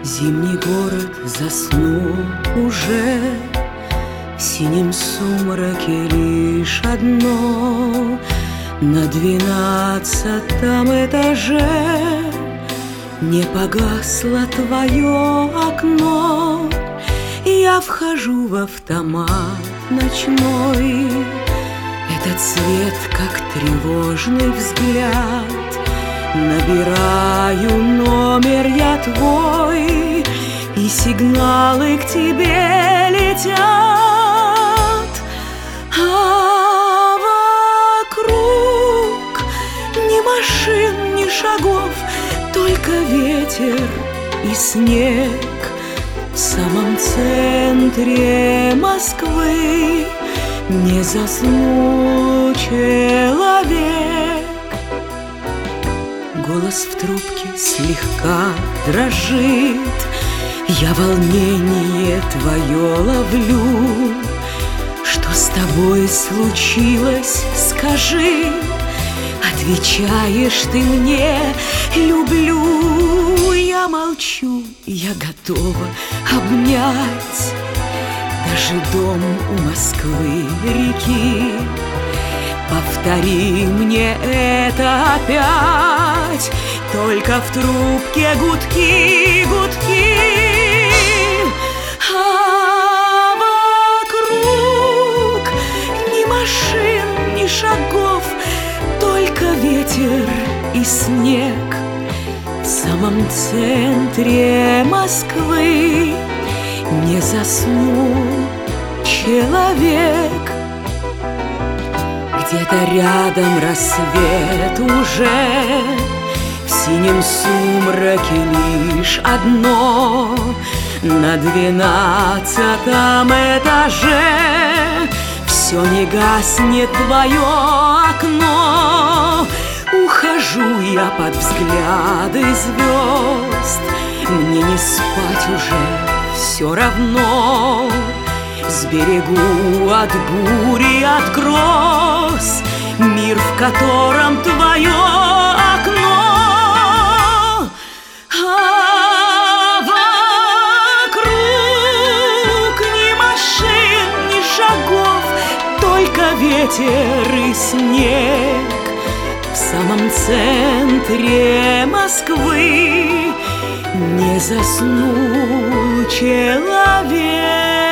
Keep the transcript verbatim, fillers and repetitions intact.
Зимний город заснул уже, в синем сумраке лишь одно. На двенадцатом этаже не погасло твое окно. Я вхожу в автомат ночной. Этот свет, как тревожный взгляд. Набираю номер я твой, и сигналы к тебе летят. А вокруг ни машин, ни шагов, только ветер и снег. В самом центре Москвы не заснул человек. Голос в трубке слегка дрожит, я волнение твое ловлю. Что с тобой случилось, скажи? Отвечаешь ты мне: люблю. Я молчу, я готова обнять даже дом у Москвы реки. Повтори мне это опять, только в трубке гудки, гудки. А вокруг ни машин, ни шагов, только ветер и снег. В самом центре Москвы не заснул человек. Где-то рядом рассвет уже, в синем сумраке лишь одно. На двенадцатом этаже все не гаснет твое окно. Ухожу я под взгляды звезд, мне не спать уже все равно. Сберегу от бури, от гроз мир, в котором твое окно. А вокруг ни машин, ни шагов, только ветер и снег. В самом центре Москвы не заснул человек.